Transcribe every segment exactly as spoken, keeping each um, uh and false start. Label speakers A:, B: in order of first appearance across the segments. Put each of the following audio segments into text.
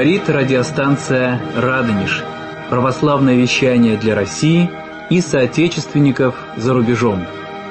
A: Говорит радиостанция «Радонеж». Православное вещание для России и соотечественников за рубежом.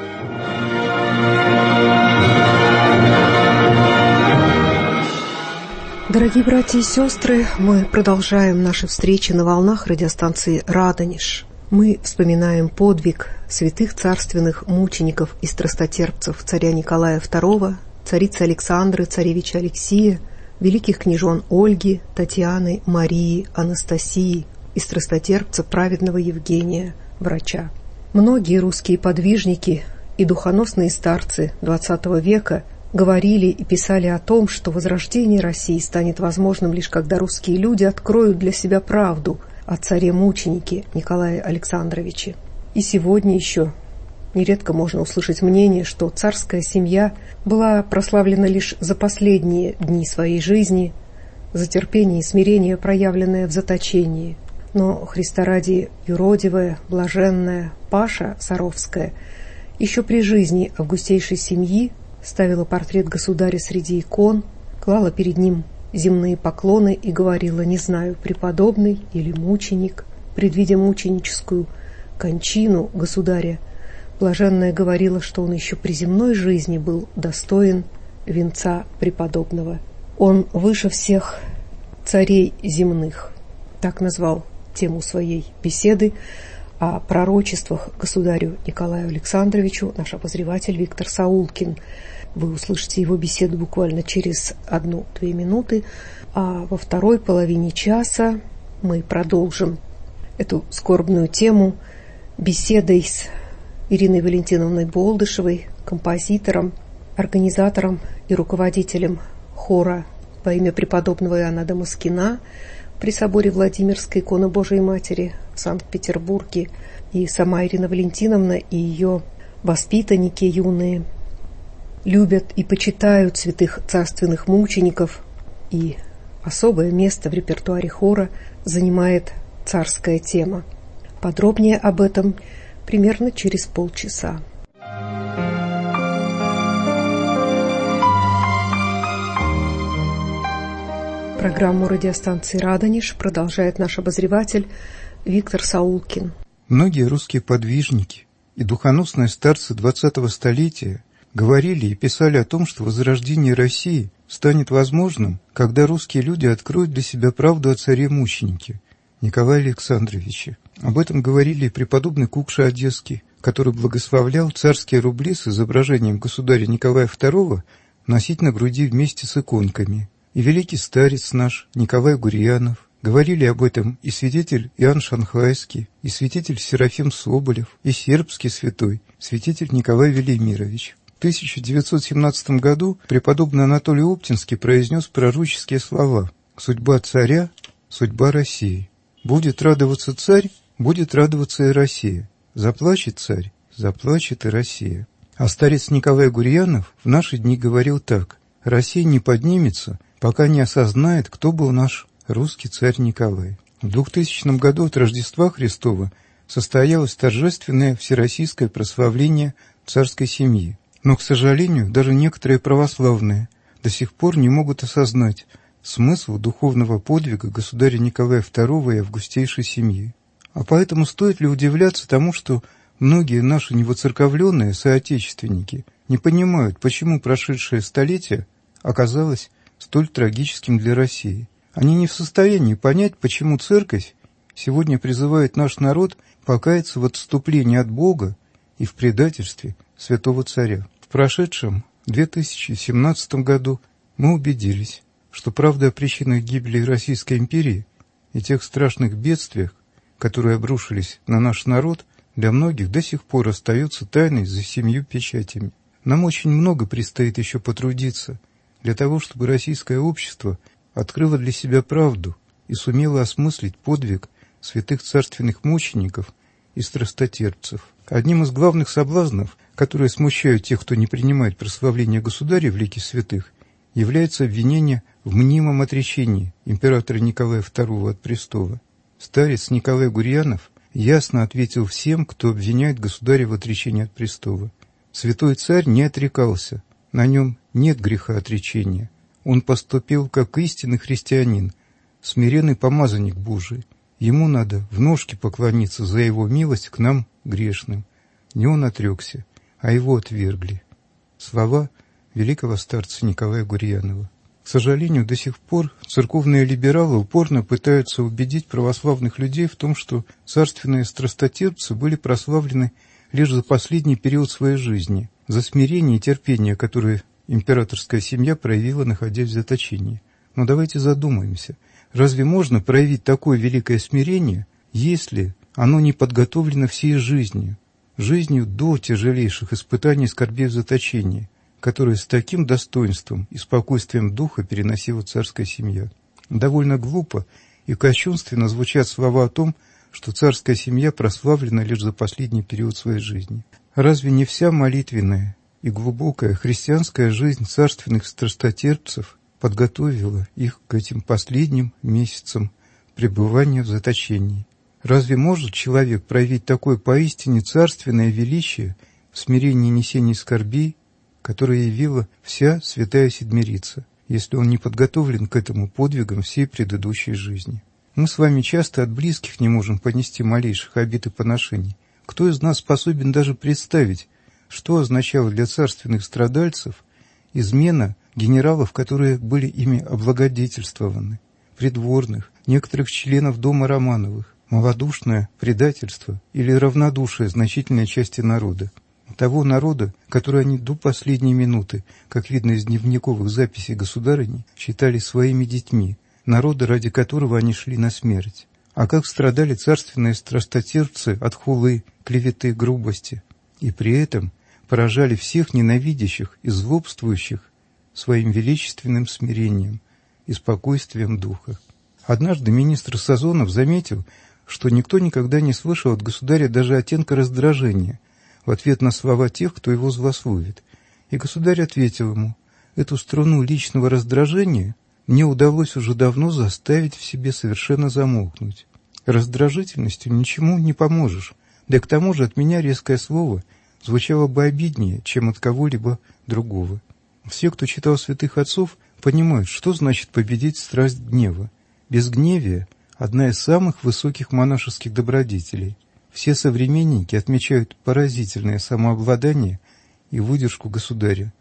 B: Дорогие братья и сестры, мы продолжаем наши встречи на волнах радиостанции «Радонеж». Мы вспоминаем подвиг святых царственных мучеников и страстотерпцев царя Николая второго, царицы Александры, царевича Алексия, великих княжон Ольги, Татьяны, Марии, Анастасии и страстотерпца праведного Евгения, врача. Многие русские подвижники и духоносные старцы двадцатого века говорили и писали о том, что возрождение России станет возможным лишь когда русские люди откроют для себя правду о царе-мученике Николае Александровиче. И сегодня еще нередко можно услышать мнение, что царская семья была прославлена лишь за последние дни своей жизни, за терпение и смирение, проявленное в заточении. Но Христа ради юродивая, блаженная Паша Саровская еще при жизни августейшей семьи ставила портрет государя среди икон, клала перед ним земные поклоны и говорила: «Не знаю, преподобный или мученик». Предвидя мученическую кончину государя, блаженная говорила, что он еще при земной жизни был достоин венца преподобного. Он выше всех царей земных. Так назвал тему своей беседы о пророчествах государю Николаю Александровичу наш обозреватель Виктор Саулкин. Вы услышите его беседу буквально через одну-две минуты, а во второй половине часа мы продолжим эту скорбную тему беседой с Ириной Валентиновной Болдышевой, композитором, организатором и руководителем хора во имя преподобного Иоанна Дамаскина при соборе Владимирской иконы Божией Матери в Санкт-Петербурге. И сама Ирина Валентиновна и ее воспитанники юные любят и почитают святых царственных мучеников, и особое место в репертуаре хора занимает царская тема. Подробнее об этом примерно через полчаса. Программу радиостанции «Радонеж» продолжает наш обозреватель Виктор Саулкин.
C: Многие русские подвижники и духоносные старцы двадцатого столетия говорили и писали о том, что возрождение России станет возможным, когда русские люди откроют для себя правду о царе-мученике Николае Александровиче. Об этом говорили и преподобный Кукша Одесский, который благословлял царские рубли с изображением государя Николая второго носить на груди вместе с иконками. И великий старец наш Николай Гурьянов. Говорили об этом и святитель Иоанн Шанхайский, и святитель Серафим Соболев, и сербский святой, святитель Николай Велимирович. В тысяча девятьсот семнадцатом году преподобный Анатолий Оптинский произнес пророческие слова: «Судьба царя – судьба России. Будет радоваться царь, будет радоваться и Россия. Заплачет царь, заплачет и Россия». А старец Николай Гурьянов в наши дни говорил так: «Россия не поднимется, пока не осознает, кто был наш русский царь Николай». В двухтысячном году от Рождества Христова состоялось торжественное всероссийское прославление царской семьи. Но, к сожалению, даже некоторые православные до сих пор не могут осознать смысл духовного подвига государя Николая второго и августейшей семьи. А поэтому стоит ли удивляться тому, что многие наши невоцерковленные соотечественники не понимают, почему прошедшее столетие оказалось столь трагическим для России. Они не в состоянии понять, почему Церковь сегодня призывает наш народ покаяться в отступлении от Бога и в предательстве святого царя. В прошедшем две тысячи семнадцатом году мы убедились, что правда о причинах гибели Российской империи и тех страшных бедствиях, которые обрушились на наш народ, для многих до сих пор остается тайной за семью печатями. Нам очень много предстоит еще потрудиться для того, чтобы российское общество открыло для себя правду и сумело осмыслить подвиг святых царственных мучеников и страстотерпцев. Одним из главных соблазнов, которые смущают тех, кто не принимает прославление государя в лике святых, является обвинение в мнимом отречении императора Николая второго от престола. Старец Николай Гурьянов ясно ответил всем, кто обвиняет государя в отречении от престола. Святой царь не отрекался, на нем нет греха отречения. Он поступил как истинный христианин, смиренный помазанник Божий. Ему надо в ножки поклониться за его милость к нам, грешным. Не он отрекся, а его отвергли. Слова великого старца Николая Гурьянова. К сожалению, до сих пор церковные либералы упорно пытаются убедить православных людей в том, что царственные страстотерпцы были прославлены лишь за последний период своей жизни, за смирение и терпение, которое императорская семья проявила, находясь в заточении. Но давайте задумаемся, разве можно проявить такое великое смирение, если оно не подготовлено всей жизнью, жизнью до тяжелейших испытаний и скорбей в заточении, которые с таким достоинством и спокойствием духа переносила царская семья? Довольно глупо и кощунственно звучат слова о том, что царская семья прославлена лишь за последний период своей жизни. Разве не вся молитвенная и глубокая христианская жизнь царственных страстотерпцев подготовила их к этим последним месяцам пребывания в заточении? Разве может человек проявить такое поистине царственное величие в смирении и несении скорбей, которое явила вся святая Седмирица, если он не подготовлен к этому подвигам всей предыдущей жизни? Мы с вами часто от близких не можем понести малейших обид и поношений. Кто из нас способен даже представить, что означало для царственных страдальцев измена генералов, которые были ими облагодетельствованы, придворных, некоторых членов дома Романовых, малодушное предательство или равнодушие значительной части народа? Того народа, который они до последней минуты, как видно из дневниковых записей государыни, считали своими детьми, народа, ради которого они шли на смерть. А как страдали царственные страстотерпцы от хулы, клеветы, грубости, и при этом поражали всех ненавидящих и злобствующих своим величественным смирением и спокойствием духа. Однажды министр Сазонов заметил, что никто никогда не слышал от государя даже оттенка раздражения в ответ на слова тех, кто его злословит. И государь ответил ему: «Эту струну личного раздражения мне удалось уже давно заставить в себе совершенно замолкнуть. Раздражительностью ничему не поможешь, да и к тому же от меня резкое слово звучало бы обиднее, чем от кого-либо другого». Все, кто читал святых отцов, понимают, что значит победить страсть гнева. Безгневие – одна из самых высоких монашеских добродетелей. Все современники отмечают поразительное самообладание и выдержку государя,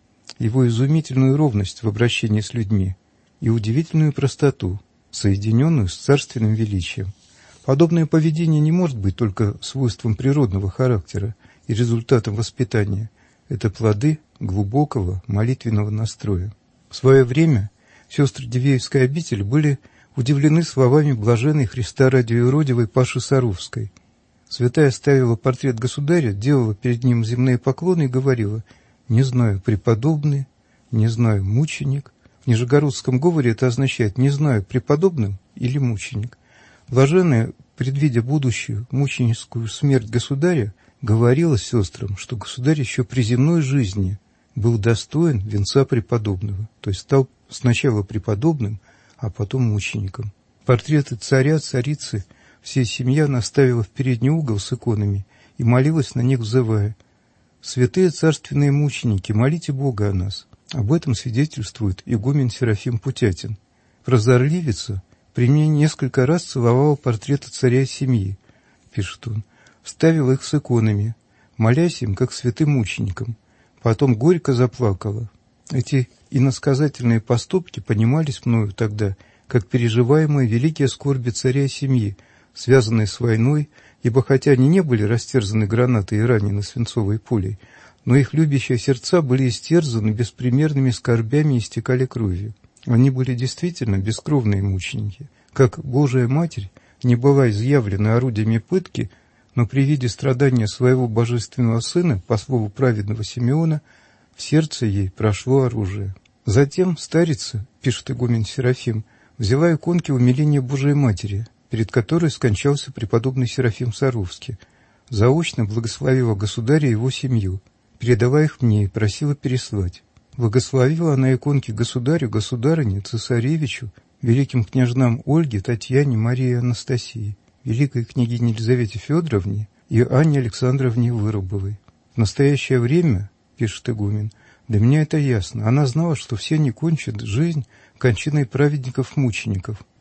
C: его изумительную ровность в обращении с людьми и удивительную простоту, соединенную с царственным величием. Подобное поведение не может быть только свойством природного характера и результатом воспитания. Это плоды глубокого молитвенного настроя. В свое время сестры Дивеевской обители были удивлены словами блаженной Христа ради юродивой Паши Саровской. Святая ставила портрет государя, делала перед ним земные поклоны и говорила: «Не знаю, преподобный, не знаю, мученик». В нижегородском говоре это означает «не знаю, преподобным или мученик». Блаженная, предвидя будущую мученическую смерть государя, говорила сестрам, что государь еще при земной жизни был достоин венца преподобного, то есть стал сначала преподобным, а потом мучеником. Портреты царя, царицы всей семья наставила в передний угол с иконами и молилась на них, взывая: «Святые царственные мученики, молите Бога о нас». Об этом свидетельствует игумен Серафим Путятин. «Прозорливица при мне несколько раз целовала портреты царя и семьи», пишет он, «вставила их с иконами, молясь им, как святым мученикам. Потом горько заплакала. Эти иносказательные поступки понимались мною тогда, как переживаемые великие скорби царя и семьи, связанные с войной, ибо хотя они не были растерзаны гранатой и ранены свинцовой пулей, но их любящие сердца были истерзаны беспримерными скорбями и истекали кровью. Они были действительно бескровные мученики. Как Божия Матерь, не бывая изъявлена орудиями пытки, но при виде страдания своего божественного сына, по слову праведного Симеона, в сердце ей прошло оружие. Затем старица, пишет игумен Серафим, взяла иконки умиления Божией Матери, перед которой скончался преподобный Серафим Саровский, заочно благословила государя и его семью, передавая их мне и просила переслать. Благословила она иконки государю, государыне, цесаревичу, великим княжнам Ольге, Татьяне, Марии и Анастасии, великой княгине Елизавете Федоровне и Анне Александровне Вырубовой. В настоящее время, пишет игумен, для меня это ясно, она знала, что все они кончат жизнь кончиной праведников-мучеников,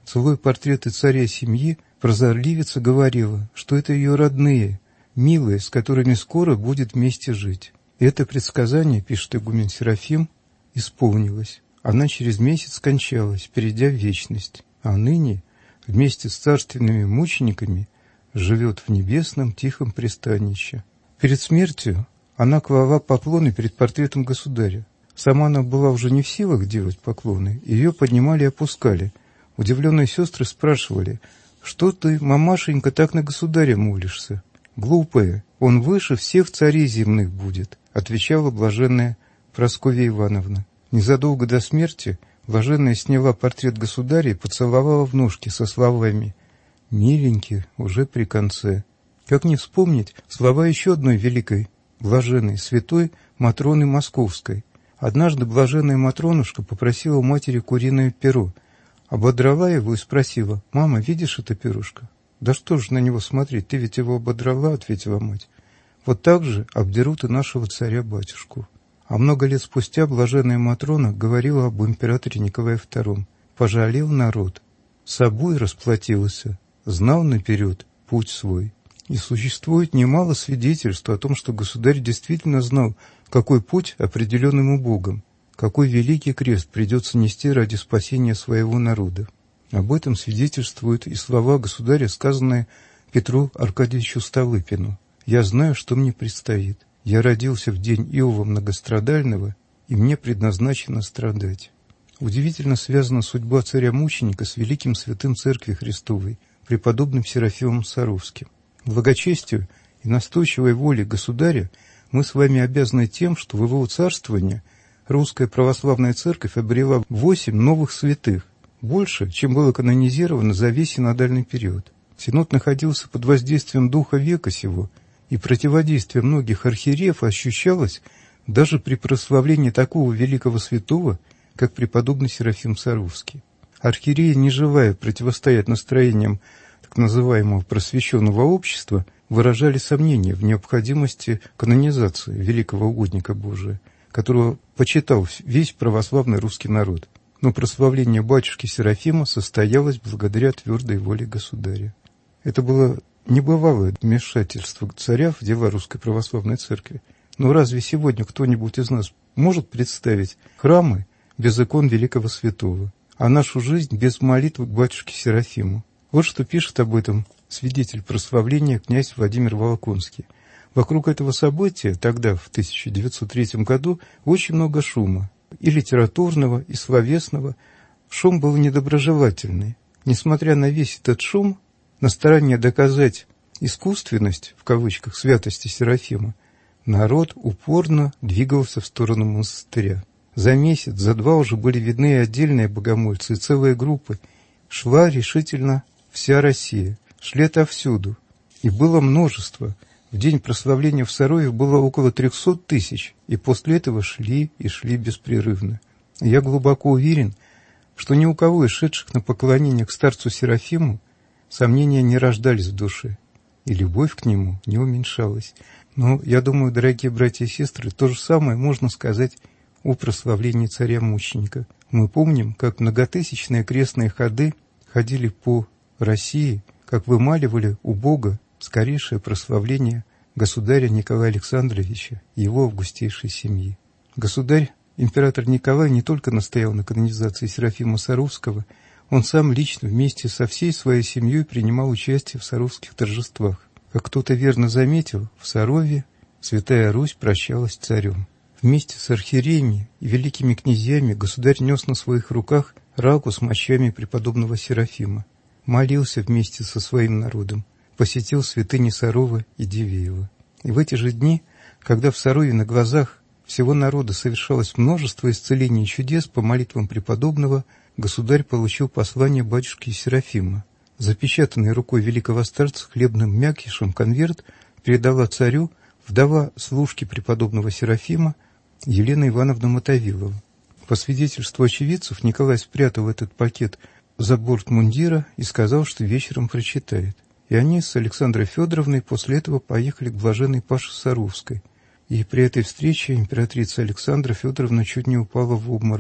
C: Целуя портреты царя семьи, прозорливица говорила, что это ее родные, милые, с которыми скоро будет вместе жить. И это предсказание, пишет игумен Серафим, исполнилось. Она через месяц скончалась, перейдя в вечность, а ныне вместе с царственными мучениками живет в небесном тихом пристанище. Перед смертью она клала поклоны перед портретом государя. Сама она была уже не в силах делать поклоны, ее поднимали и опускали. Удивленные сестры спрашивали: «Что ты, мамашенька, так на государя молишься?» «Глупая, он выше всех царей земных будет», — отвечала блаженная Прасковья Ивановна. Незадолго до смерти блаженная сняла портрет государя и поцеловала в ножки со словами: «Миленький, уже при конце». Как не вспомнить слова еще одной великой блаженной, святой Матроны Московской. Однажды блаженная Матронушка попросила у матери куриное перо, ободрала его и спросила: «Мама, видишь это перышко?» «Да что же на него смотреть, ты ведь его ободрала», — ответила мать. Вот так же обдерут и нашего царя-батюшку. А много лет спустя блаженная Матрона говорила об императоре Николае втором. «Пожалел народ, собой расплатился, знал наперед путь свой». И существует немало свидетельств о том, что государь действительно знал, какой путь определен ему Богом, какой великий крест придется нести ради спасения своего народа. Об этом свидетельствуют и слова государя, сказанные Петру Аркадьевичу Столыпину: «Я знаю, что мне предстоит. Я родился в день Иова Многострадального, и мне предназначено страдать». Удивительно связана судьба царя-мученика с великим святым Церкви Христовой, преподобным Серафимом Саровским. Благочестию и настойчивой воле государя мы с вами обязаны тем, что в его царствовании Русская Православная Церковь обрела восемь новых святых, больше, чем было канонизировано за весь синодальный период. Синод находился под воздействием духа века сего, и противодействие многих архиереев ощущалось даже при прославлении такого великого святого, как преподобный Серафим Саровский. Архиереи, не желая противостоять настроениям так называемого просвещенного общества, выражали сомнения в необходимости канонизации великого угодника Божия, которого почитал весь православный русский народ. Но прославление батюшки Серафима состоялось благодаря твердой воле государя. Это было небывалое вмешательство царя в дела Русской Православной Церкви. Но разве сегодня кто-нибудь из нас может представить храмы без икон великого святого, а нашу жизнь без молитвы к батюшке Серафиму? Вот что пишет об этом свидетель прославления князь Владимир Волоконский. Вокруг этого события тогда, в тысяча девятьсот третьем году, очень много шума, и литературного, и словесного. Шум был недоброжелательный. Несмотря на весь этот шум, на старание доказать «искусственность», в кавычках, святости Серафима, народ упорно двигался в сторону монастыря. За месяц, за два уже были видны и отдельные богомольцы, и целые группы. Шла решительно вся Россия, шли отовсюду. И было множество. В день прославления в Сарове было около трехсот тысяч, и после этого шли и шли беспрерывно. Я глубоко уверен, что ни у кого из шедших на поклонение к старцу Серафиму сомнения не рождались в душе, и любовь к нему не уменьшалась. Но, я думаю, дорогие братья и сестры, то же самое можно сказать о прославлении царя-мученика. Мы помним, как многотысячные крестные ходы ходили по России, как вымаливали у Бога скорейшее прославление государя Николая Александровича и его августейшей семьи. Государь, император Николай, не только настоял на канонизации Серафима Саровского, он сам лично вместе со всей своей семьей принимал участие в саровских торжествах. Как кто-то верно заметил, в Сарове Святая Русь прощалась с царем. Вместе с архиереями и великими князьями государь нес на своих руках рагу с мощами преподобного Серафима, молился вместе со своим народом, посетил святыни Сарова и Дивеева. И в эти же дни, когда в Сарове на глазах всего народа совершалось множество исцелений и чудес по молитвам преподобного, государь получил послание батюшки Серафима. Запечатанный рукой великого старца хлебным мякишем конверт передала царю вдова служки преподобного Серафима Елена Ивановна Мотовилова. По свидетельству очевидцев, Николай спрятал этот пакет за борт мундира и сказал, что вечером прочитает. И они с Александрой Федоровной после этого поехали к блаженной Паше Саровской. И при этой встрече императрица Александра Федоровна чуть не упала в обморок.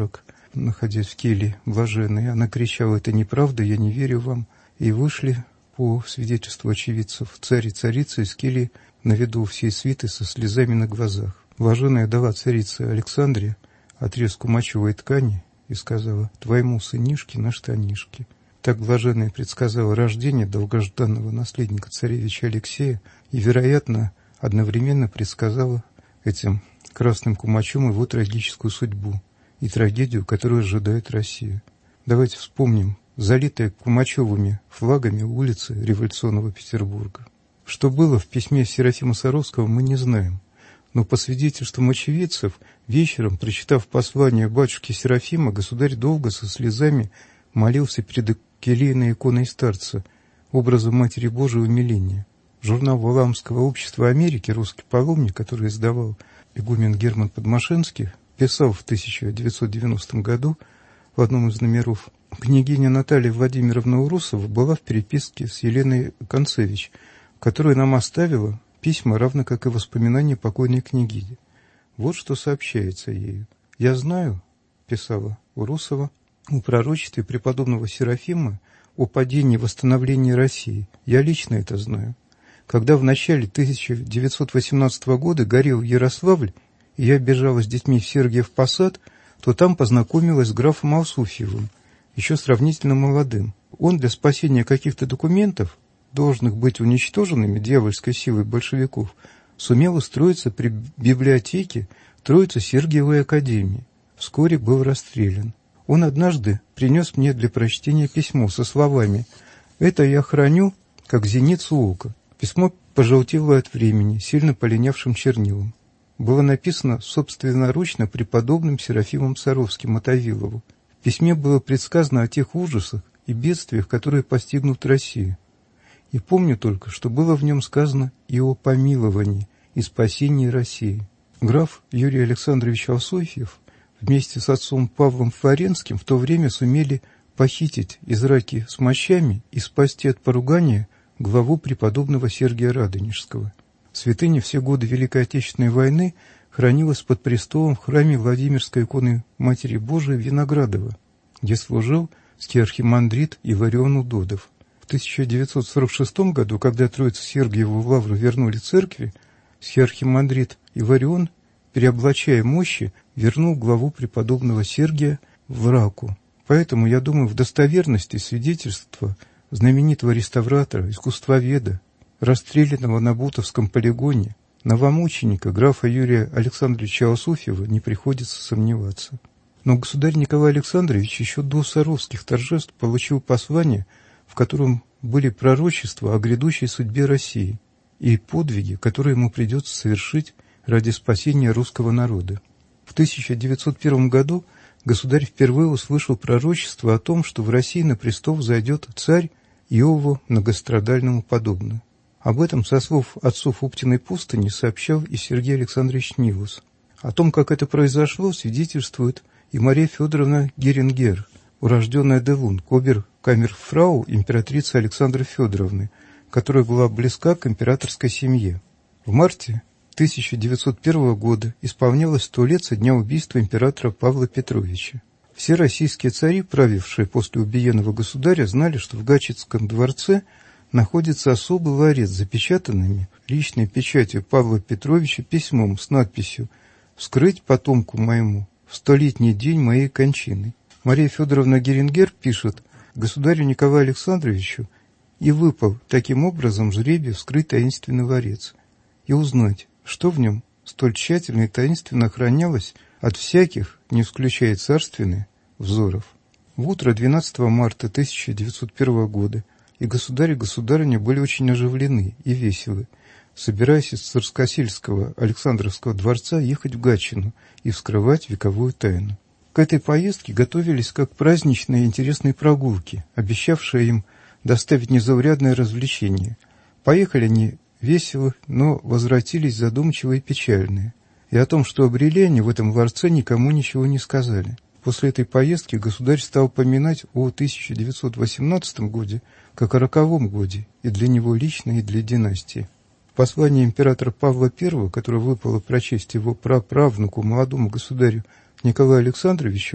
C: находясь в келье блаженной, она кричала: «Это неправда, я не верю вам». И вышли, по свидетельству очевидцев, царь и царица из кельи на виду всей свиты со слезами на глазах. Блаженная дала царице Александре отрезку мочевой ткани и сказала: «Твоему сынишке на штанишки». Так блаженная предсказала рождение долгожданного наследника царевича Алексея и, вероятно, одновременно предсказала этим красным кумачом его трагическую судьбу и трагедию, которую ожидает Россия. Давайте вспомним залитые кумачевыми флагами улицы революционного Петербурга. Что было в письме Серафима Саровского, мы не знаем. Но по свидетельствам очевидцев, вечером, прочитав послание батюшки Серафима, государь долго со слезами молился перед келейной иконой старца, образом Матери Божией умиления. Журнал Валаамского общества Америки «Русский паломник», который издавал игумен Герман Подмашенский, писал в тысяча девятьсот девяностом году в одном из номеров: «Княгиня Наталья Владимировна Урусова была в переписке с Еленой Концевич, которая нам оставила письма, равно как и воспоминания покойной княгини. Вот что сообщается ею. Я знаю, — писала Урусова, — о пророчестве преподобного Серафима о падении и восстановлении России. Я лично это знаю. Когда в начале тысяча девятьсот восемнадцатого года горел Ярославль, и я бежала с детьми в Сергиев Посад, то там познакомилась с графом Алсуфьевым, еще сравнительно молодым. Он для спасения каких-то документов, должных быть уничтоженными дьявольской силой большевиков, сумел устроиться при библиотеке Троице-Сергиевой академии. Вскоре был расстрелян. Он однажды принес мне для прочтения письмо со словами: «Это я храню, как зеницу ока». Письмо пожелтело от времени, сильно полинявшим чернилом. Было написано собственноручно преподобным Серафимом Саровским от Авилову. В письме было предсказано о тех ужасах и бедствиях, которые постигнут Россию. И помню только, что было в нем сказано и о помиловании и спасении России. Граф Юрий Александрович Алсуфьев вместе с отцом Павлом Флоренским в то время сумели похитить из раки с мощами и спасти от поругания главу преподобного Сергия Радонежского. Святыня все годы Великой Отечественной войны хранилась под престолом в храме Владимирской иконы Матери Божией Виноградова, где служил скиархимандрит Иларион Удодов. В тысяча девятьсот сорок шестом году, когда Троицу Сергиеву лавру вернули церкви, скиархимандрит Иларион, переоблачая мощи, вернул главу преподобного Сергия в раку. Поэтому, я думаю, в достоверности свидетельства знаменитого реставратора, искусствоведа, расстрелянного на Бутовском полигоне, новомученика графа Юрия Александровича Алсуфьева, не приходится сомневаться. Но государь Николай Александрович еще до Саровских торжеств получил послание, в котором были пророчества о грядущей судьбе России и подвиги, которые ему придется совершить ради спасения русского народа. В тысяча девятьсот первом году государь впервые услышал пророчество о том, что в России на престол взойдет царь Иову многострадальному подобно. Об этом со слов отцов Уптиной пустыни сообщал и Сергей Александрович Нивус. О том, как это произошло, свидетельствует и Мария Федоровна Герингер, урожденная Делун, обер-камерфрау императрицы Александры Федоровны, которая была близка к императорской семье. В марте тысяча девятьсот первого года исполнялось сто лет со дня убийства императора Павла Петровича. Все российские цари, правившие после убиенного государя, знали, что в Гатчинском дворце находится особый ларец с запечатанными личной печатью Павла Петровича письмом с надписью «Вскрыть потомку моему в столетний день моей кончины». Мария Федоровна Герингер пишет: «Государю Николаю Александровичу и выпал таким образом жребий вскрыть таинственный ларец и узнать, что в нем столь тщательно и таинственно охранялось от всяких, не исключая царственные, взоров». В утро двенадцатого марта тысяча девятьсот первого года и государь и государыня были очень оживлены и веселы, собираясь из Царскосельского Александровского дворца ехать в Гатчину и вскрывать вековую тайну. К этой поездке готовились как праздничные интересные прогулки, обещавшие им доставить незаурядное развлечение. Поехали они весело, но возвратились задумчивые и печальные. И о том, что обрели они в этом дворце, никому ничего не сказали. После этой поездки государь стал поминать о тысяча девятьсот восемнадцатом годе как о роковом годе и для него лично, и для династии. В послании императора Павла Первого, которое выпало прочесть его праправнуку, молодому государю Николаю Александровичу,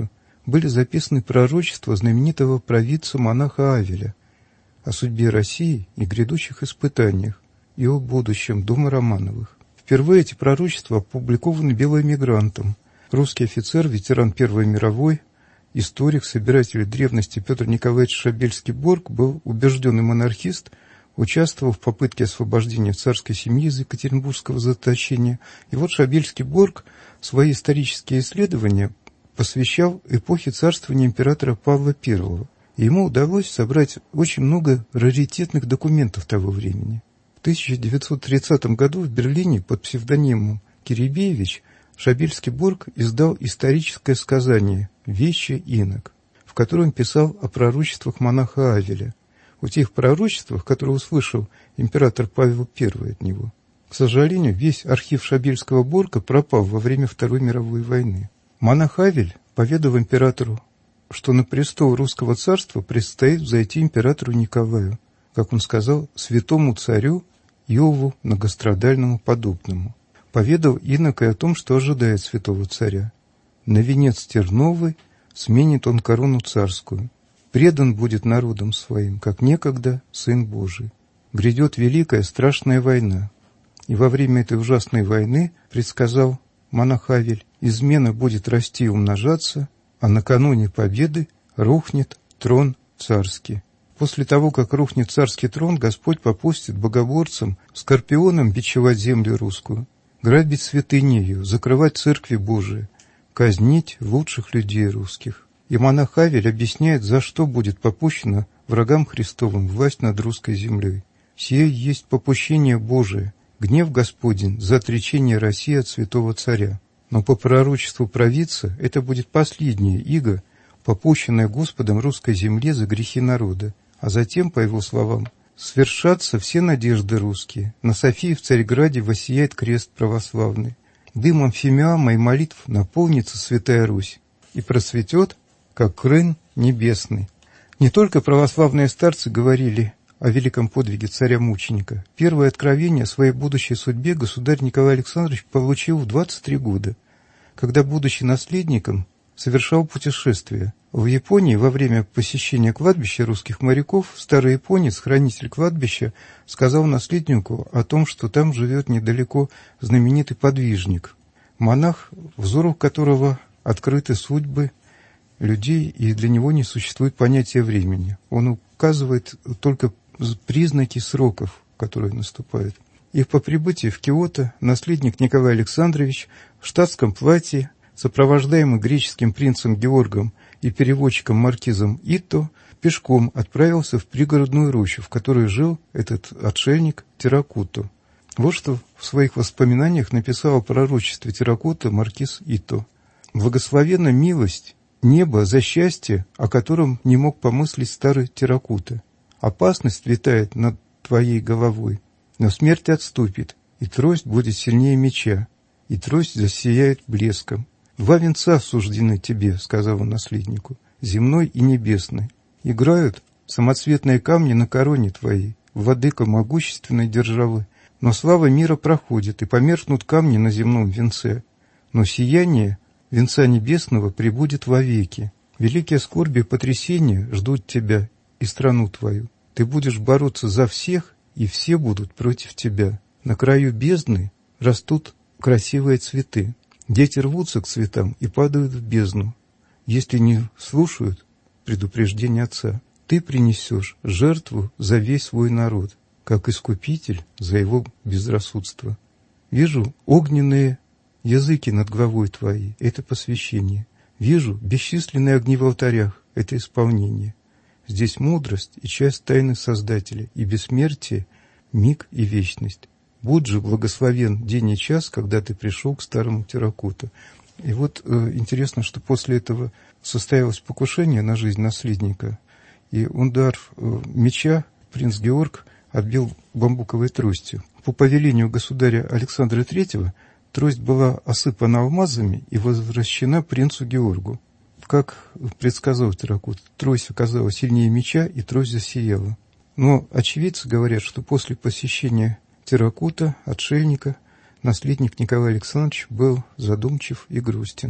C: были записаны пророчества знаменитого провидца монаха Авеля о судьбе России и грядущих испытаниях, и о будущем дома Романовых. Впервые эти пророчества опубликованы белоэмигрантом. Русский офицер, ветеран Первой мировой, историк, собиратель древности Петр Николаевич Шабельский-Борг был убежденный монархист, участвовал в попытке освобождения царской семьи из екатеринбургского заточения. И вот Шабельский-Борг свои исторические исследования посвящал эпохе царствования императора Павла Первого. И ему удалось собрать очень много раритетных документов того времени. В тысяча девятьсот тридцатом году в Берлине под псевдонимом Киребеевич Шабельский-Борг издал историческое сказание «Вещи инок», в котором писал о пророчествах монаха Авеля, о тех пророчествах, которые услышал император Павел Первый от него. К сожалению, весь архив Шабельского-Борга пропал во время Второй мировой войны. Монах Авель поведал императору, что на престол русского царства предстоит взойти императору Николаю, как он сказал, святому царю Иову многострадальному подобному. Поведал инок и о том, что ожидает святого царя. На венец терновый сменит он корону царскую. Предан будет народом своим, как некогда Сын Божий. Грядет великая страшная война. И во время этой ужасной войны, предсказал монах Авель, измена будет расти и умножаться, а накануне победы рухнет трон царский. После того, как рухнет царский трон, Господь попустит богоборцам, скорпионам бичевать землю русскую, грабить святыни ее, закрывать церкви Божии, казнить лучших людей русских. И монах Авель объясняет, за что будет попущена врагам Христовым власть над русской землей. «Сие есть попущение Божие, гнев Господень за отречение России от святого царя. Но по пророчеству провидца это будет последняя иго, попущенная Господом русской земле за грехи народа. А затем, по его словам, свершатся все надежды русские. На Софии в Царьграде воссияет крест православный. Дымом фимиама и молитв наполнится Святая Русь и процветет, как крын небесный». Не только православные старцы говорили о великом подвиге царя-мученика. Первое откровение о своей будущей судьбе государь Николай Александрович получил в двадцать три года, когда, будучи наследником, совершал путешествие. В Японии во время посещения кладбища русских моряков старый японец, хранитель кладбища, сказал наследнику о том, что там живет недалеко знаменитый подвижник, монах, взору которого открыты судьбы людей, и для него не существует понятия времени. Он указывает только признаки сроков, которые наступают. И по прибытии в Киото наследник Николай Александрович в штатском платье, сопровождаемый греческим принцем Георгом и переводчиком маркизом Итто, пешком отправился в пригородную рощу, в которой жил этот отшельник Терракуто. Вот что в своих воспоминаниях написал о пророчестве Терракуто маркиз Итто. «Благословенна милость, небо за счастье, о котором не мог помыслить старый Терракуто. Опасность витает над твоей головой, но смерть отступит, и трость будет сильнее меча, и трость засияет блеском. Два венца суждены тебе, — сказал он наследнику, — земной и небесный. Играют самоцветные камни на короне твоей, владыка могущественной державы. Но слава мира проходит, и померкнут камни на земном венце. Но сияние венца небесного пребудет вовеки. Великие скорби и потрясения ждут тебя и страну твою. Ты будешь бороться за всех, и все будут против тебя. На краю бездны растут красивые цветы. Дети рвутся к цветам и падают в бездну, если не слушают предупреждения отца. Ты принесешь жертву за весь свой народ, как искупитель за его безрассудство. Вижу огненные языки над головой твоей — это посвящение. Вижу бесчисленные огни в алтарях — это исполнение. Здесь мудрость и часть тайны Создателя, и бессмертие, миг и вечность. Будь же благословен день и час, когда ты пришел к старому Терракуто». И вот э, интересно, что после этого состоялось покушение на жизнь наследника, и удар э, меча принц Георг отбил бамбуковой тростью. По повелению государя Александра Третьего трость была осыпана алмазами и возвращена принцу Георгу. Как предсказал Терракуто, трость оказалась сильнее меча, и трость засияла. Но очевидцы говорят, что после посещения Терракуто, отшельника, наследник Николай Александрович был задумчив и грустен.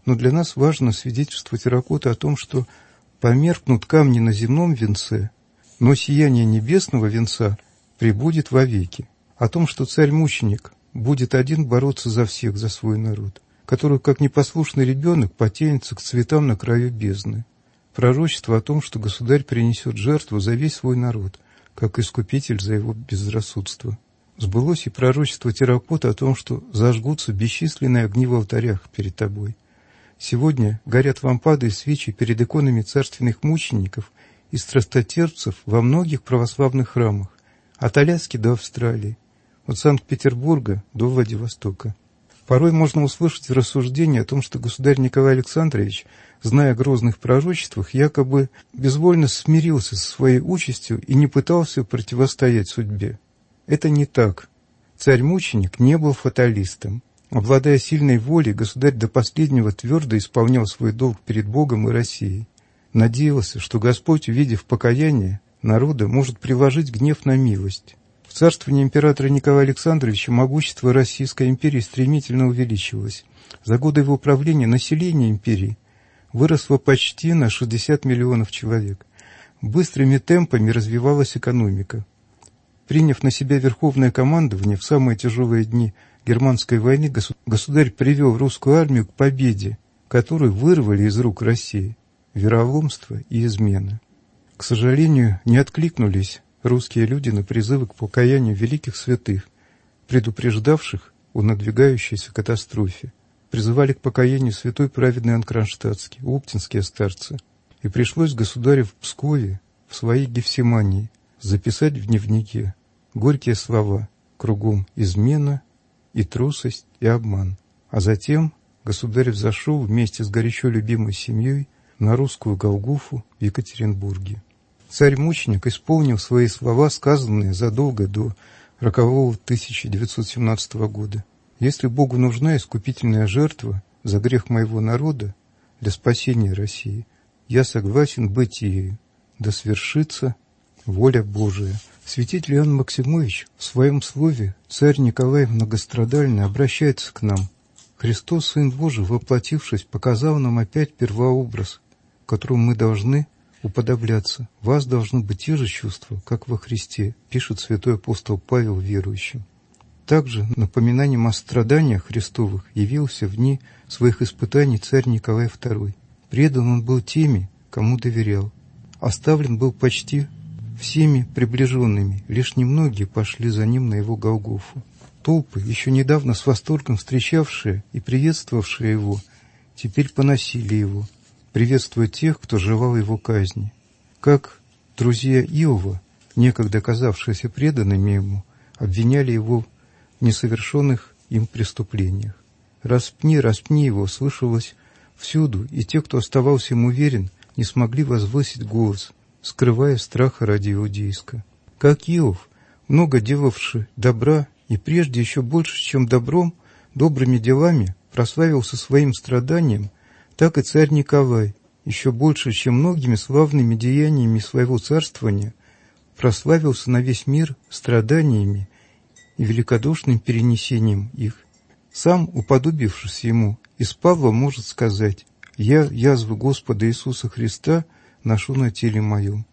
C: Но для нас важно свидетельство терракоты о том, что померкнут камни на земном венце, но сияние небесного венца пребудет вовеки. О том, что царь-мученик будет один бороться за всех, за свой народ, который, как непослушный ребенок, потянется к цветам на краю бездны. Пророчество о том, что государь принесет жертву за весь свой народ, как искупитель за его безрассудство. Сбылось и пророчество терракоты о том, что зажгутся бесчисленные огни в алтарях перед тобой. Сегодня горят лампады и свечи перед иконами царственных мучеников и страстотерпцев во многих православных храмах, от Аляски до Австралии, от Санкт-Петербурга до Владивостока. Порой можно услышать рассуждение о том, что государь Николай Александрович, зная о грозных пророчествах, якобы безвольно смирился со своей участью и не пытался противостоять судьбе. Это не так. Царь-мученик не был фаталистом. Обладая сильной волей, государь до последнего твердо исполнял свой долг перед Богом и Россией. Надеялся, что Господь, увидев покаяние народа, может приложить гнев на милость. В царствовании императора Николая Александровича могущество Российской империи стремительно увеличивалось. За годы его правления население империи выросло почти на шестьдесят миллионов человек. Быстрыми темпами развивалась экономика. Приняв на себя верховное командование в самые тяжелые дни Германской войны, государь привел русскую армию к победе, которую вырвали из рук России вероломство и измена. К сожалению, не откликнулись русские люди на призывы к покаянию великих святых, предупреждавших о надвигающейся катастрофе. Призывали к покаянию святой праведный Иоанн Кронштадтский, оптинские старцы. И пришлось государю в Пскове, в своей Гефсимании, записать в дневнике горькие слова: кругом измена и трусость и обман. А затем государь взошел вместе с горячо любимой семьей на русскую Голгофу в Екатеринбурге. Царь-мученик исполнил свои слова, сказанные задолго до рокового тысяча девятьсот семнадцатого года. «Если Богу нужна искупительная жертва за грех моего народа для спасения России, я согласен быть ею, да свершится воля Божия». Святитель Иоанн Максимович в своем слове «Царь Николай многострадальный» обращается к нам. Христос, Сын Божий, воплотившись, показал нам опять первообраз, которому мы должны уподобляться. «Вас должны быть те же чувства, как во Христе», пишет святой апостол Павел верующим. Также напоминанием о страданиях Христовых явился в дни своих испытаний царь Николай второй. Предан он был теми, кому доверял. Оставлен был почти всеми приближенными, лишь немногие пошли за ним на его Голгофу. Толпы, еще недавно с восторгом встречавшие и приветствовавшие его, теперь поносили его, приветствуя тех, кто желал его казни. Как друзья Иова, некогда казавшиеся преданными ему, обвиняли его в несовершенных им преступлениях. «Распни, распни его» слышалось всюду, и те, кто оставался ему верен, не смогли возвысить голос, скрывая страха ради иудейска. Как Иов, много делавший добра, и прежде еще больше, чем добром, добрыми делами прославился своим страданием, так и царь Николай, еще больше, чем многими славными деяниями своего царствования, прославился на весь мир страданиями и великодушным перенесением их. Сам, уподобившись ему, из Павла может сказать: «Я язвы Господа Иисуса Христа ношу на теле моем».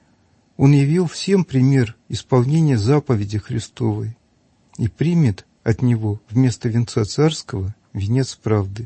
C: Он явил всем пример исполнения заповеди Христовой и примет от него вместо венца царского венец правды.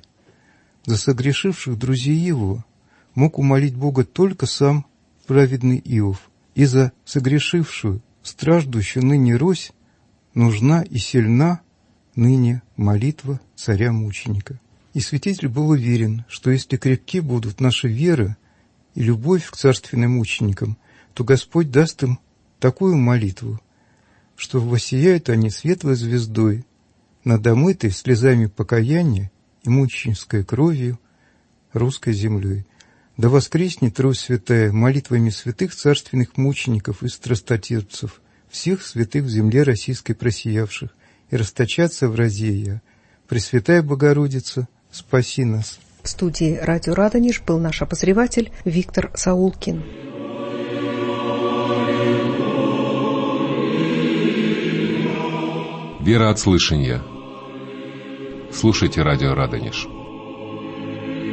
C: За согрешивших друзей его мог умолить Бога только сам праведный Иов, и за согрешившую, страждущую ныне Рось нужна и сильна ныне молитва царя-мученика. И святитель был уверен, что если крепки будут наша вера и любовь к царственным мученикам, то Господь даст им такую молитву, что воссияют они светлой звездой над омытой слезами покаяния и мученической кровью русской землей. Да воскреснет Русь святая молитвами святых царственных мучеников и страстотерпцев, всех святых в земле российской просиявших, и расточаться в разея. Пресвятая Богородица, спаси нас.
B: В студии «Радио Радонеж» был наш обозреватель Виктор Саулкин.
D: Вера от слышания. Слушайте «Радио Радонеж».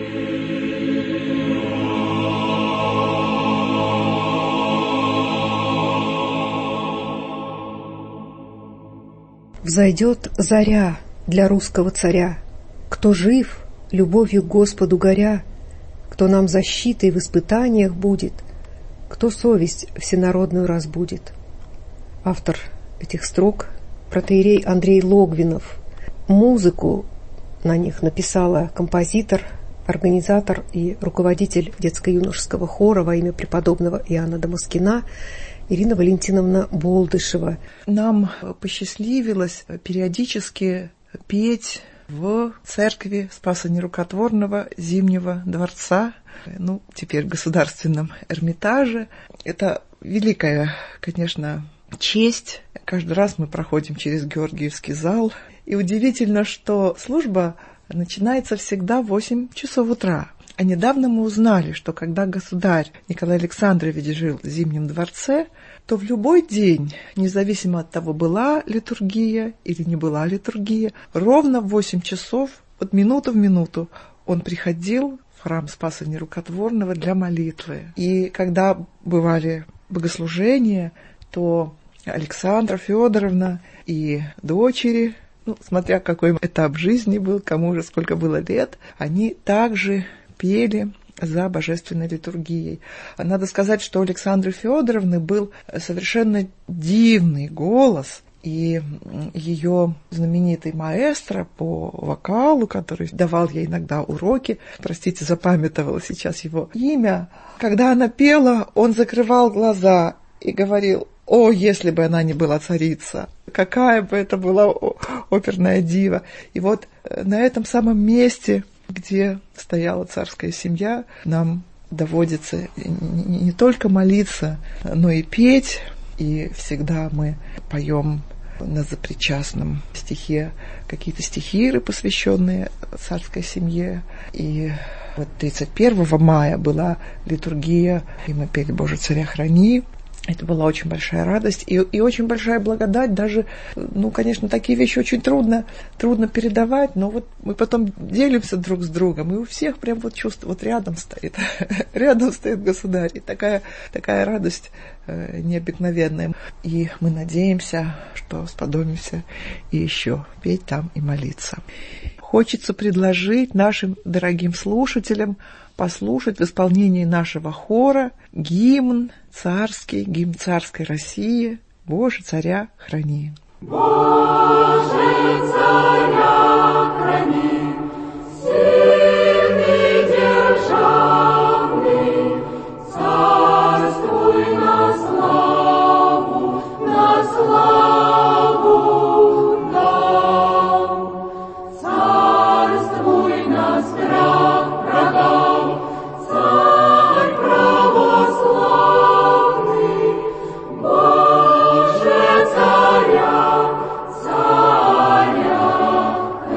B: Взойдет заря для русского царя. Кто жив, любовью к Господу горя, кто нам защитой в испытаниях будет, кто совесть всенародную разбудит. Автор этих строк — протоиерей Андрей Логвинов. Музыку на них написала композитор, организатор и руководитель детско-юношеского хора во имя преподобного Иоанна Дамаскина Ирина Валентиновна Болдышева.
D: Нам посчастливилось периодически петь в церкви Спаса Нерукотворного Зимнего дворца, ну, теперь в Государственном Эрмитаже. Это великая, конечно, честь. Каждый раз мы проходим через Георгиевский зал. И удивительно, что служба начинается всегда в восемь часов утра. А недавно мы узнали, что когда государь Николай Александрович жил в Зимнем дворце, то в любой день, независимо от того, была литургия или не была литургия, ровно в восемь часов, от минуту в минуту, он приходил в храм Спаса Нерукотворного для молитвы. И когда бывали богослужения, то Александра Федоровна и дочери, ну, смотря какой этап жизни был, кому уже сколько было лет, они также пели за божественной литургией. Надо сказать, что у Александры Федоровны был совершенно дивный голос, и ее знаменитый маэстро по вокалу, который давал ей иногда уроки, простите, запамятовала сейчас его имя, когда она пела, он закрывал глаза и говорил: «О, если бы она не была царица! Какая бы это была оперная дива!» И вот на этом самом месте, где стояла царская семья, нам доводится не только молиться, но и петь. И всегда мы поем на запричастном стихе какие-то стихиры, посвященные царской семье. И вот тридцать первого мая была литургия, и мы пели «Боже, царя храни». Это была очень большая радость и, и очень большая благодать. Даже, ну, конечно, такие вещи очень трудно, трудно передавать, но вот мы потом делимся друг с другом, и у всех прям вот чувство, вот рядом стоит, рядом стоит государь, и такая, такая радость э, необыкновенная. И мы надеемся, что сподобимся и еще петь там и молиться. Хочется предложить нашим дорогим слушателям послушать в исполнении нашего хора гимн царский, гимн царской России «Боже, царя храни».
E: Боже, царя храни, сильный, державный, царствуй на славу, на славу нам. Царствуй на страх врагам, царь православный, Боже, царя, царя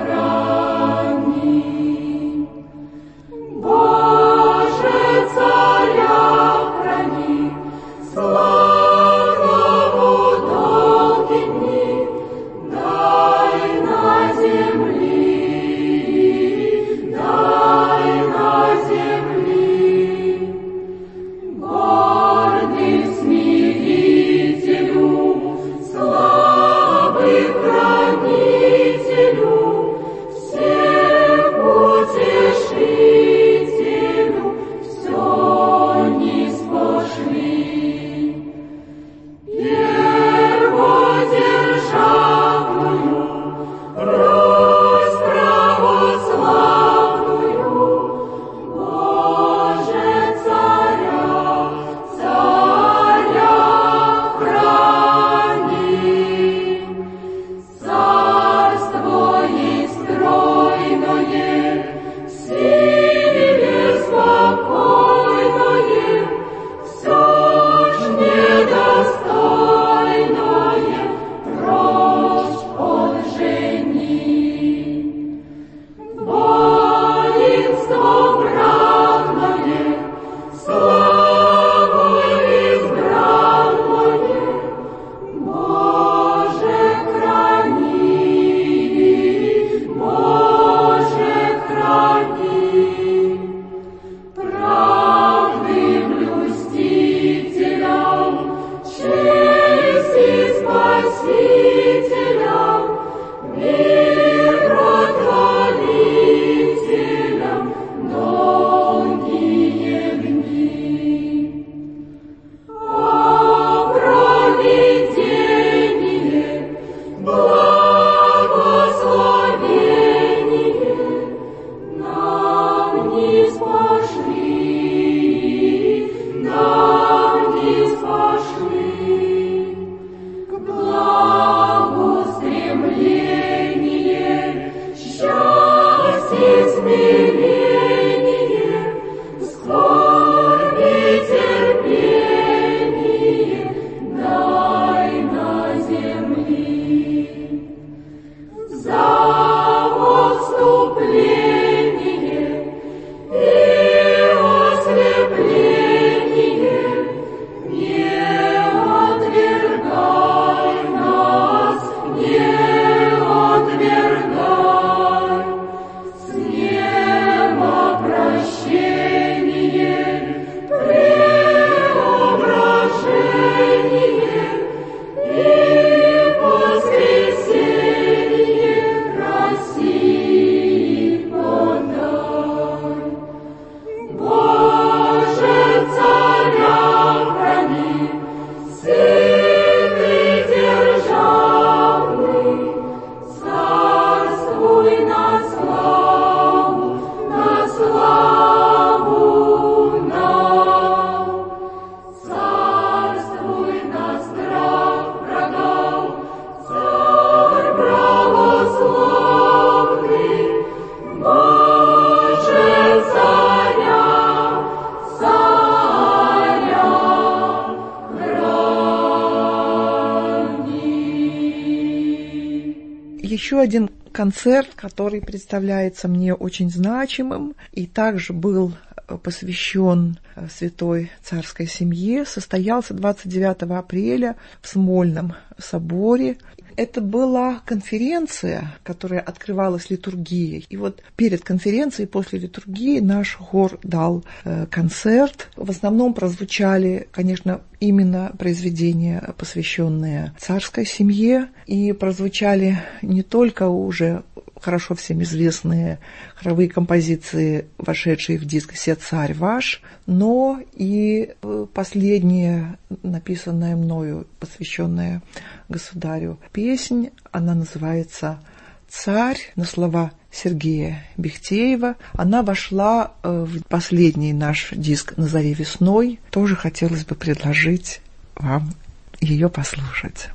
D: еще один концерт, который представляется мне очень значимым и также был посвящен святой царской семье, состоялся двадцать девятого апреля в Смольном соборе. Это была конференция, которая открывалась литургией. И вот перед конференцией, после литургии, наш хор дал э, концерт. В основном прозвучали, конечно, именно произведения, посвященные царской семье. И прозвучали не только уже хорошо всем известные хоровые композиции, вошедшие в диск «Се царь ваш», но и последняя, написанная мною, посвященная государю песнь. Она называется «Царь» на слова Сергея Бехтеева. Она вошла в последний наш диск «На заре весной». Тоже хотелось бы предложить вам ее послушать.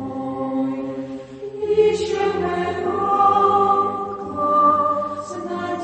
E: Знать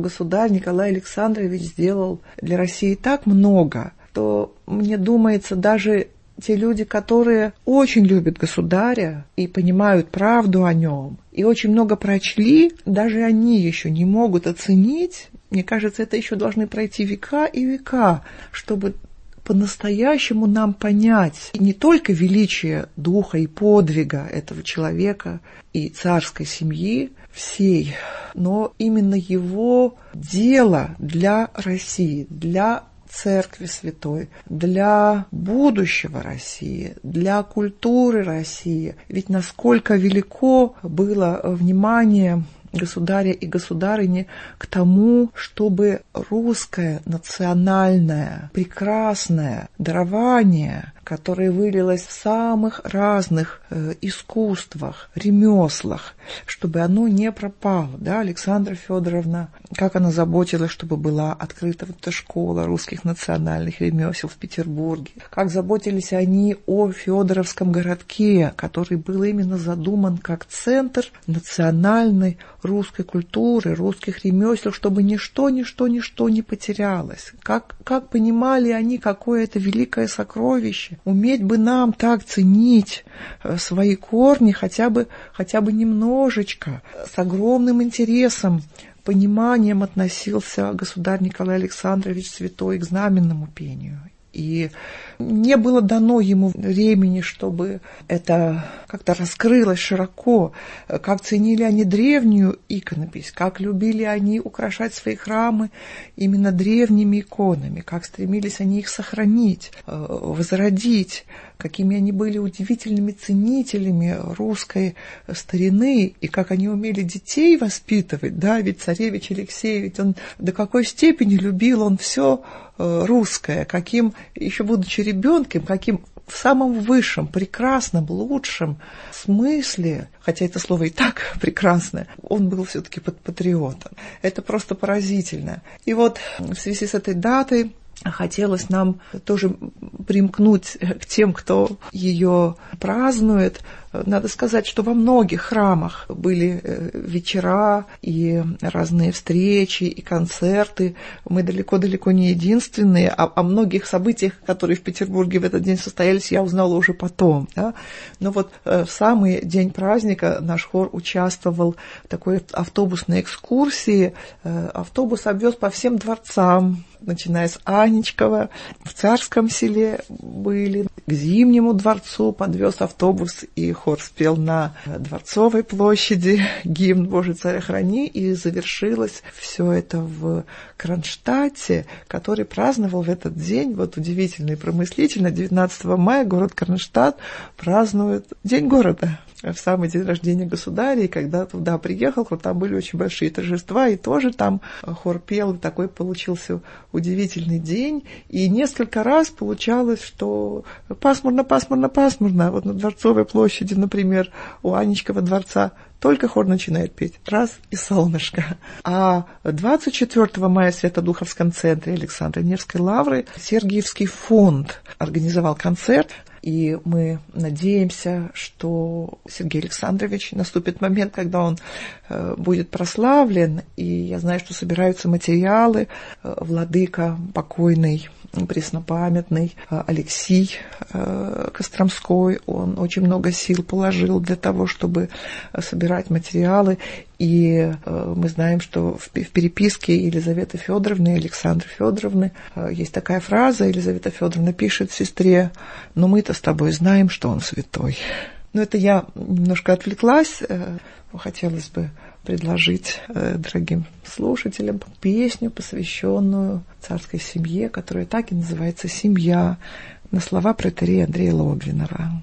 D: государь Николай Александрович сделал для России так много, что, мне думается, даже те люди, которые очень любят государя и понимают правду о нем, и очень много прочли, даже они еще не могут оценить. Мне кажется, это еще должны пройти века и века, чтобы по-настоящему нам понять не только величие духа и подвига этого человека и царской семьи всей, но именно его дело для России, для Церкви Святой, для будущего России, для культуры России. Ведь насколько велико было внимание государя и государыни к тому, чтобы русское национальное прекрасное дарование, которое вылилось в самых разных э, искусствах, ремеслах, чтобы оно не пропало. Да, Александра Федоровна, как она заботилась, чтобы была открыта вот эта школа русских национальных ремесел в Петербурге, как заботились они о Федоровском городке, который был именно задуман как центр национальной русской культуры, русских ремесел, чтобы ничто, ничто, ничто не потерялось. Как, как понимали они, какое это великое сокровище. Уметь бы нам так ценить свои корни хотя бы, хотя бы немножечко, с огромным интересом, пониманием относился государь Николай Александрович Святой к знаменному пению. И не было дано ему времени, чтобы это как-то раскрылось широко, как ценили они древнюю иконопись, как любили они украшать свои храмы именно древними иконами, как стремились они их сохранить, возродить, какими они были удивительными ценителями русской старины, и как они умели детей воспитывать, да, ведь царевич Алексей, ведь он до какой степени любил он все русское, каким, еще будучи ребенком, каким в самом высшем, прекрасном, лучшем смысле, хотя это слово и так прекрасное, он был все-таки патриотом. Это просто поразительно. И вот в связи с этой датой хотелось нам тоже примкнуть к тем, кто ее празднует. Надо сказать, что во многих храмах были вечера и разные встречи и концерты. Мы далеко-далеко не единственные. О, о многих событиях, которые в Петербурге в этот день состоялись, я узнала уже потом. Да? Но вот в самый день праздника наш хор участвовал в такой автобусной экскурсии. Автобус обвез по всем дворцам, начиная с Анечкова, в Царском селе были, к Зимнему дворцу подвез автобус, и хор спел на Дворцовой площади гимн «Боже, царя храни», и завершилось все это в Кронштадте, который праздновал в этот день, вот удивительно и промыслительно, девятнадцатого мая город Кронштадт празднует День города. В самый день рождения государя, и когда туда приехал, там были очень большие торжества, и тоже там хор пел, и такой получился удивительный день, и несколько раз получалось, что пасмурно, пасмурно, пасмурно, вот на Дворцовой площади, например, у Анечкова дворца, только хор начинает петь, раз и солнышко. А двадцать четвёртого мая в Свято-Духовском центре Александра Невской лавры Сергиевский фонд организовал концерт, и мы надеемся, что Сергей Александрович, наступит момент, когда он э, будет прославлен, и я знаю, что собираются материалы. Э, владыка покойный, преснопамятный э, Алексей э, Костромской, он очень много сил положил для того, чтобы э, собирать материалы. И э, мы знаем, что в, в переписке Елизаветы Федоровны и Александры Федоровны э, есть такая фраза. Елизавета Федоровна пишет сестре: «Но мы-то с тобой знаем, что он святой». Но это я немножко отвлеклась. Э, хотелось бы предложить э, дорогим слушателям песню, посвященную царской семье, которая так и называется «Семья», на слова протоиерея Андрея Логвинова.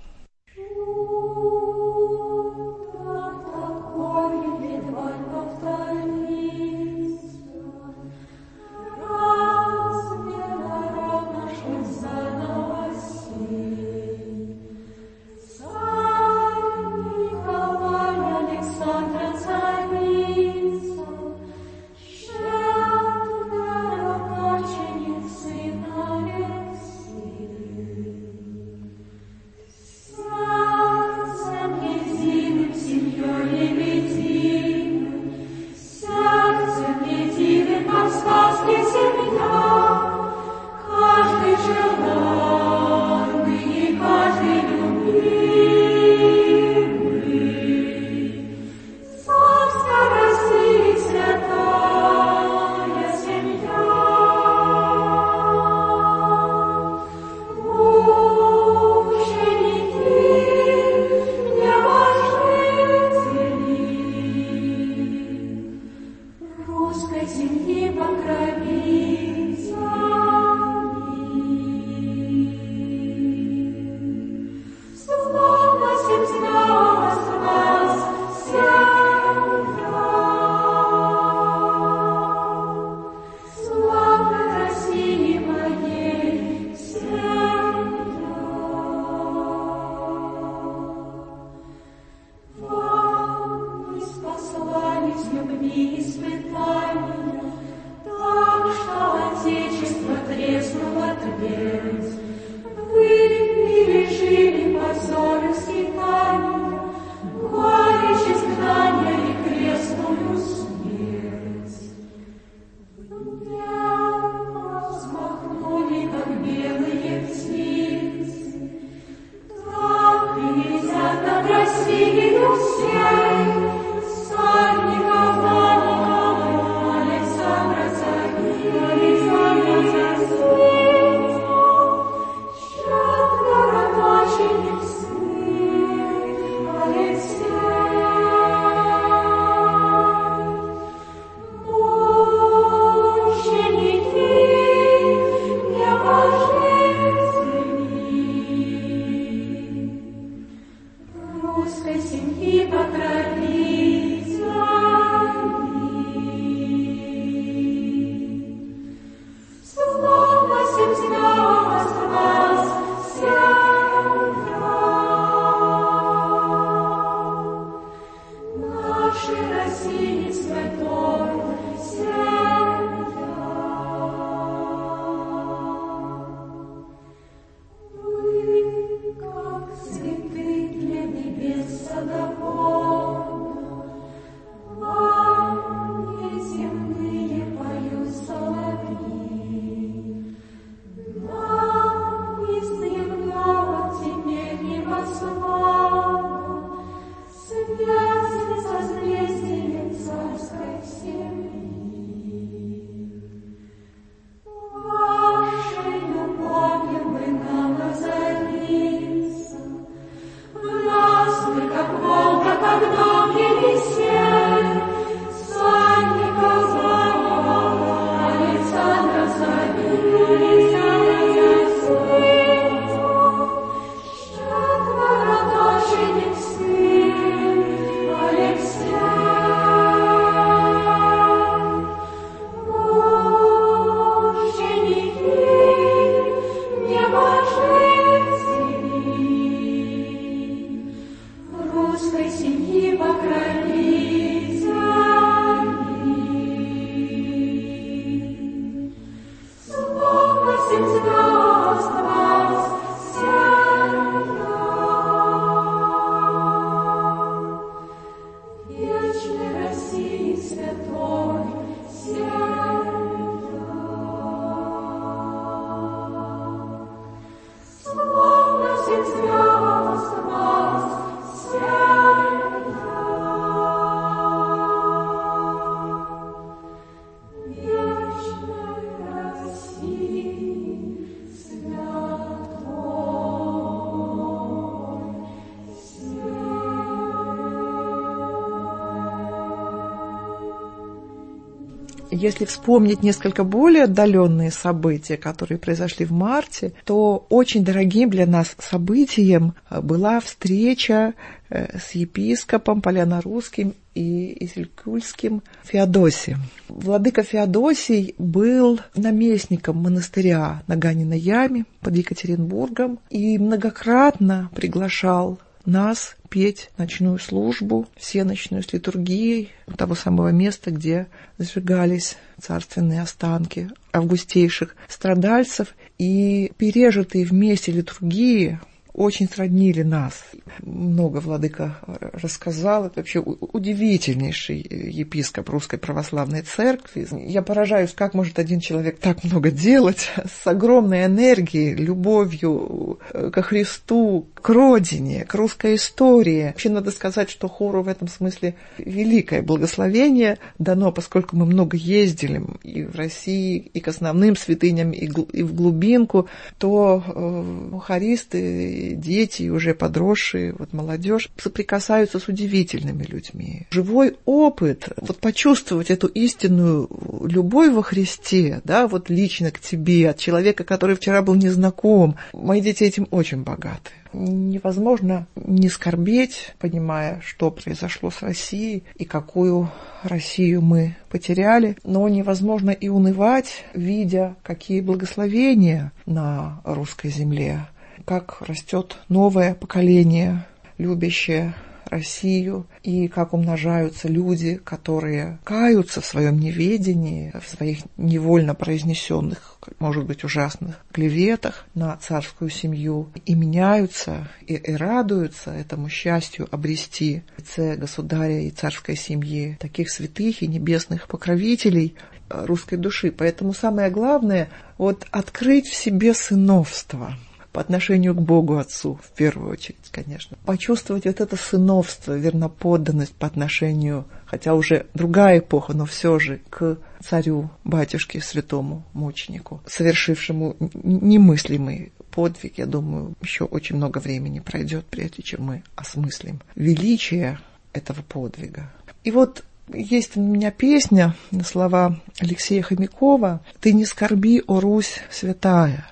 D: Если вспомнить несколько более отдаленные события, которые произошли в марте, то очень дорогим для нас событием была встреча с епископом Полянорусским и Изилькульским Феодосием. Владыка Феодосий был наместником монастыря на Ганиной яме под Екатеринбургом и многократно приглашал нас петь ночную службу, всеночную с литургией у того самого места, где сжигались царственные останки августейших страдальцев. И пережитые вместе литургии очень сроднили нас. Много владыка рассказал. Это вообще удивительнейший епископ Русской Православной Церкви. Я поражаюсь, как может один человек так много делать с огромной энергией, любовью ко Христу, к родине, к русской истории. Вообще надо сказать, что хору в этом смысле великое благословение дано, поскольку мы много ездили и в России, и к основным святыням, и в глубинку, то э, хористы, дети, уже подросшие, вот молодежь, соприкасаются с удивительными людьми. Живой опыт, вот почувствовать эту истинную любовь во Христе, да, вот лично к тебе, от человека, который вчера был незнаком. Мои дети этим очень богаты. Невозможно не скорбеть, понимая, что произошло с Россией и какую Россию мы потеряли, но невозможно и унывать, видя, какие благословения на русской земле, как растет новое поколение, любящее Россию, и как умножаются люди, которые каются в своем неведении, в своих невольно произнесенных, может быть, ужасных клеветах на царскую семью, и меняются, и, и радуются этому счастью обрести в лице государя и царской семьи таких святых и небесных покровителей русской души. Поэтому самое главное — вот открыть в себе сыновство по отношению к Богу Отцу, в первую очередь, конечно. Почувствовать вот это сыновство, верноподданность по отношению, хотя уже другая эпоха, но все же к царю, батюшке, святому мученику, совершившему немыслимый подвиг. Я думаю, еще очень много времени пройдет, прежде чем мы осмыслим величие этого подвига. И вот есть у меня песня на слова Алексея Хомякова «Ты не скорби, о Русь святая».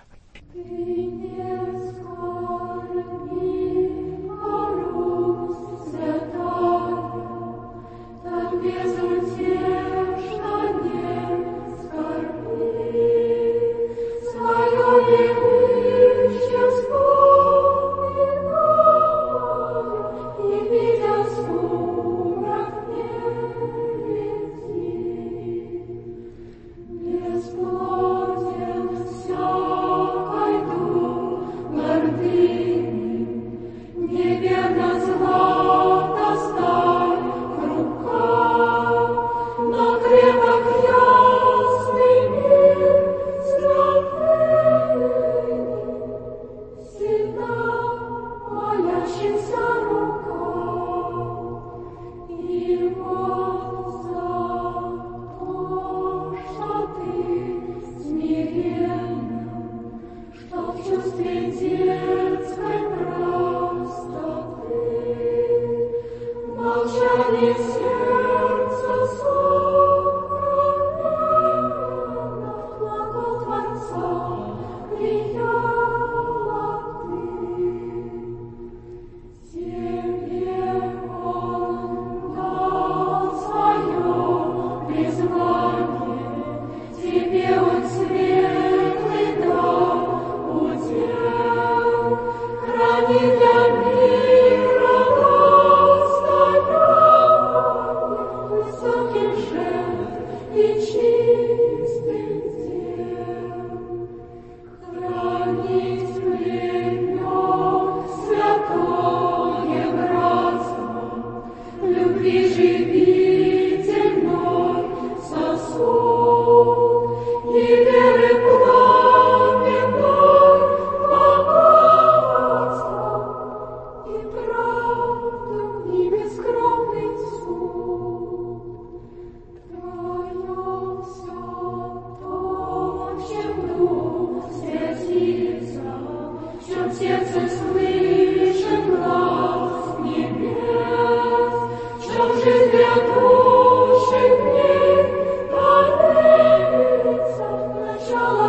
E: Тебе он светлый дал, удел.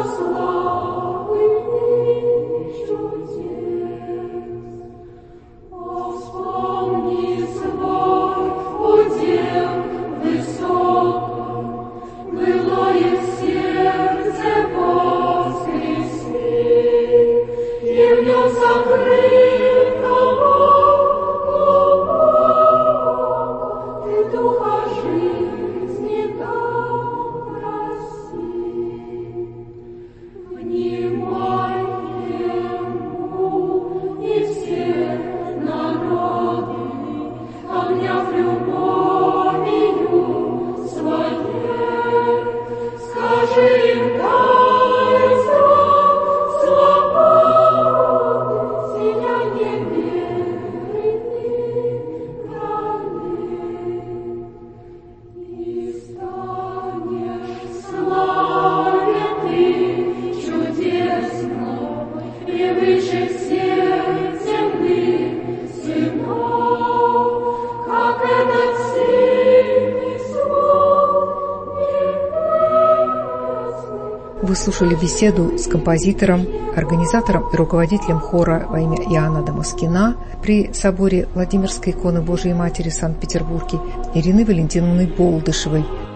B: Вы слушали беседу с композитором, организатором и руководителем хора во имя Иоанна Дамаскина при соборе Владимирской иконы Божией Матери в Санкт-Петербурге Ириной Валентиновной Болдышевой.